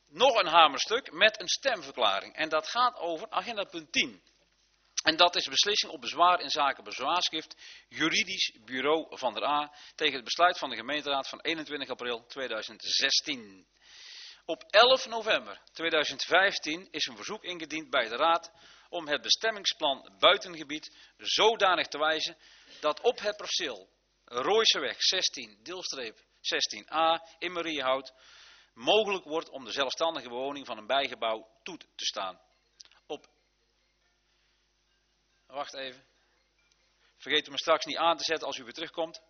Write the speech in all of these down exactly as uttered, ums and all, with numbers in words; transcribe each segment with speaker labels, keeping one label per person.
Speaker 1: nog een hamerstuk met een stemverklaring. En dat gaat over agenda punt tien. En dat is beslissing op bezwaar in zaken bezwaarschrift Juridisch Bureau van der A tegen het besluit van de gemeenteraad van eenentwintig april tweeduizend zestien. Op elf november tweeduizend vijftien is een verzoek ingediend bij de raad om het bestemmingsplan buitengebied zodanig te wijzen dat op het perceel Rooiseweg zestien, deelstreep zestien a in Mariehout mogelijk wordt om de zelfstandige bewoning van een bijgebouw toe te staan. Op... Wacht even. Vergeet u me straks niet aan te zetten als u weer terugkomt.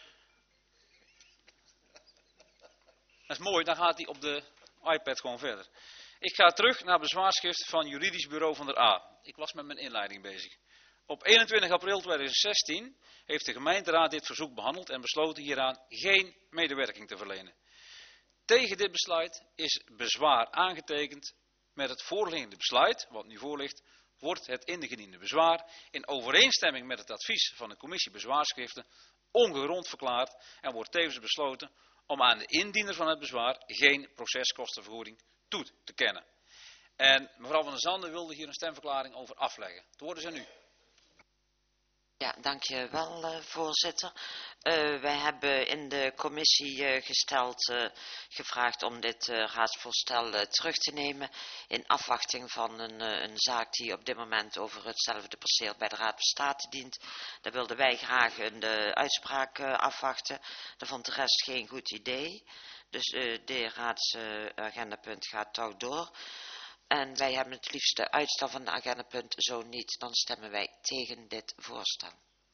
Speaker 1: Dat is mooi, dan gaat hij op de iPad gewoon verder. Ik ga terug naar bezwaarschrift van Juridisch Bureau van der A. Ik was met mijn inleiding bezig. Op eenentwintig april tweeduizend zestien heeft de gemeenteraad dit verzoek behandeld en besloten hieraan geen medewerking te verlenen. Tegen dit besluit is bezwaar aangetekend. Met het voorliggende besluit, wat nu voor ligt, wordt het ingediende bezwaar in overeenstemming met het advies van de commissie bezwaarschriften ongegrond verklaard en wordt tevens besloten om aan de indiener van het bezwaar geen proceskostenvergoeding toe te kennen. En mevrouw van der Zanden wilde hier een stemverklaring over afleggen. Het woord is aan u.
Speaker 2: Ja, dankjewel uh, voorzitter. Uh, wij hebben in de commissie uh, gesteld, uh, gevraagd om dit uh, raadsvoorstel uh, terug te nemen in afwachting van een, uh, een zaak die op dit moment over hetzelfde perceel bij de Raad van State dient. Daar wilden wij graag een uh, uitspraak uh, afwachten. Dat vond de rest geen goed idee. Dus uh, de raadsagendapunt uh, gaat toch door. En wij hebben het liefste uitstel van de agendapunt. Zo niet, dan stemmen wij tegen dit voorstel.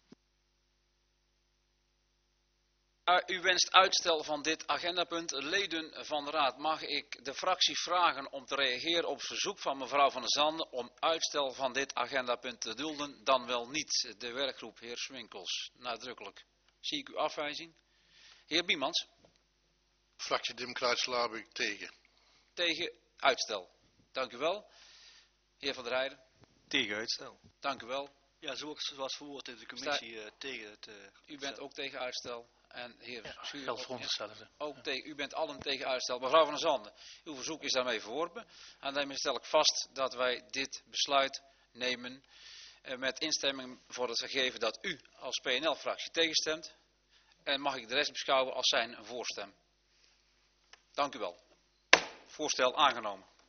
Speaker 1: Uh, u wenst uitstel van dit agendapunt. Leden van de raad, mag ik de fractie vragen om te reageren op verzoek van mevrouw van der Zanden om uitstel van dit agendapunt te dulden, dan wel niet. De werkgroep, heer Swinkels, nadrukkelijk. Zie ik uw afwijzing? Heer Biemans.
Speaker 3: Fractie Democratische Laarbeek tegen.
Speaker 1: Tegen uitstel. Dank u wel. Heer Van der Heijden.
Speaker 4: Tegen uitstel.
Speaker 1: Dank u wel.
Speaker 4: Ja, zoals verwoord in de commissie uh, tegen het uh,
Speaker 1: U bent ook tegen uitstel. En heer
Speaker 4: ja,
Speaker 1: Schuur,
Speaker 4: geldt voor ons hetzelfde.
Speaker 1: Ook tegen, u bent allen tegen uitstel. Mevrouw van der Zanden, uw verzoek is daarmee verworpen. En daarmee stel ik vast dat wij dit besluit nemen uh, met instemming voor het gegeven dat u als P N L-fractie tegenstemt. En mag ik de rest beschouwen als zijn een voorstem. Dank u wel. Voorstel aangenomen.